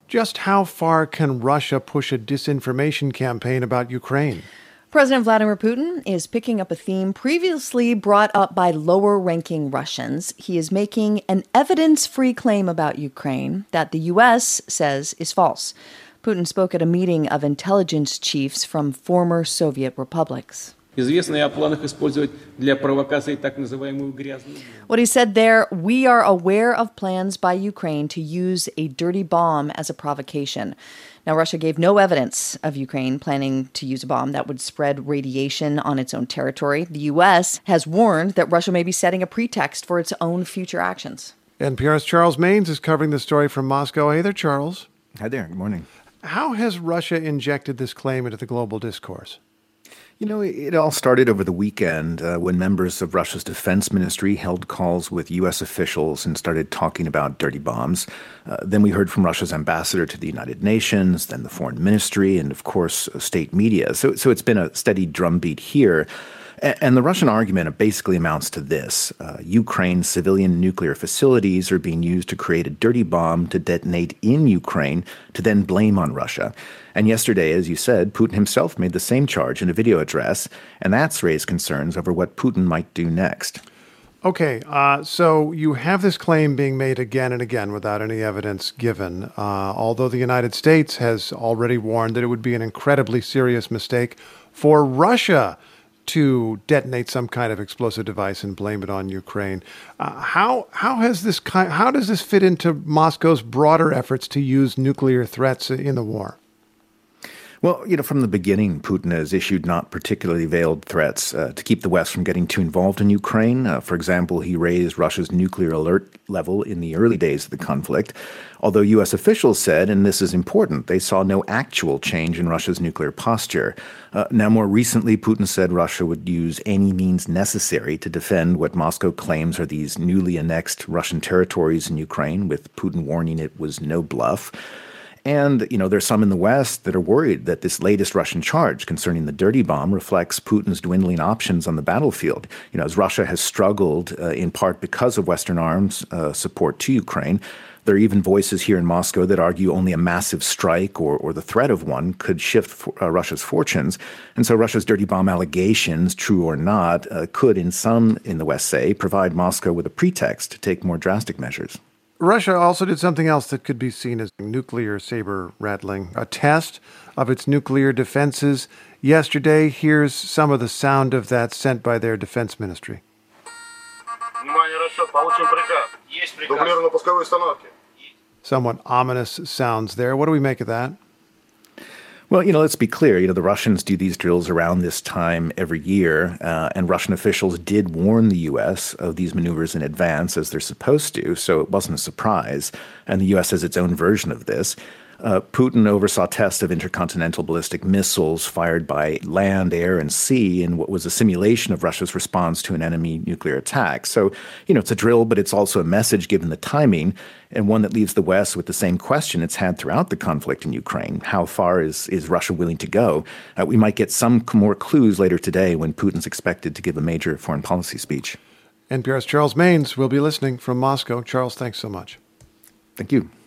Just how far can Russia push a disinformation campaign about Ukraine? President Vladimir Putin is picking up a theme previously brought up by lower-ranking Russians. He is making an evidence-free claim about Ukraine that the U.S. says is false. Putin spoke at a meeting of intelligence chiefs from former Soviet republics. What he said there, we are aware of plans by Ukraine to use a dirty bomb as a provocation. Now, Russia gave no evidence of Ukraine planning to use a bomb that would spread radiation on its own territory. The U.S. has warned that Russia may be setting a pretext for its own future actions. NPR's Charles Maynes is covering the story from Moscow. Hey there, Charles. Hi there. Good morning. How has Russia injected this claim into the global discourse? You know, it all started over the weekend when members of Russia's defense ministry held calls with U.S. officials and started talking about dirty bombs. Then we heard from Russia's ambassador to the United Nations, then the foreign ministry, and of course, state media. So it's been a steady drumbeat here. And the Russian argument basically amounts to this. Ukraine's civilian nuclear facilities are being used to create a dirty bomb to detonate in Ukraine to then blame on Russia. And yesterday, as you said, Putin himself made the same charge in a video address, and that's raised concerns over what Putin might do next. Okay, so you have this claim being made again and again without any evidence given, although the United States has already warned that it would be an incredibly serious mistake for Russia to detonate some kind of explosive device and blame it on Ukraine. How does this fit into Moscow's broader efforts to use nuclear threats in the war? Well, from the beginning, Putin has issued not particularly veiled threats to keep the West from getting too involved in Ukraine. For example, he raised Russia's nuclear alert level in the early days of the conflict, although U.S. officials said, and this is important, they saw no actual change in Russia's nuclear posture. Now, more recently, Putin said Russia would use any means necessary to defend what Moscow claims are these newly annexed Russian territories in Ukraine, with Putin warning it was no bluff. And, there's some in the West that are worried that this latest Russian charge concerning the dirty bomb reflects Putin's dwindling options on the battlefield. As Russia has struggled in part because of Western arms support to Ukraine, there are even voices here in Moscow that argue only a massive strike or the threat of one could shift Russia's fortunes. And so Russia's dirty bomb allegations, true or not, could, in some in the West say, provide Moscow with a pretext to take more drastic measures. Russia also did something else that could be seen as nuclear saber rattling, a test of its nuclear defenses. Yesterday, here's some of the sound of that sent by their defense ministry. Somewhat ominous sounds there. What do we make of that? Well, let's be clear. The Russians do these drills around this time every year, and Russian officials did warn the U.S. of these maneuvers in advance, as they're supposed to, so it wasn't a surprise. And the U.S. has its own version of this. Putin oversaw tests of intercontinental ballistic missiles fired by land, air, and sea in what was a simulation of Russia's response to an enemy nuclear attack. So, it's a drill, but it's also a message given the timing, and one that leaves the West with the same question it's had throughout the conflict in Ukraine. How far is Russia willing to go? We might get some more clues later today when Putin's expected to give a major foreign policy speech. NPR's Charles Maynes will be listening from Moscow. Charles, thanks so much. Thank you.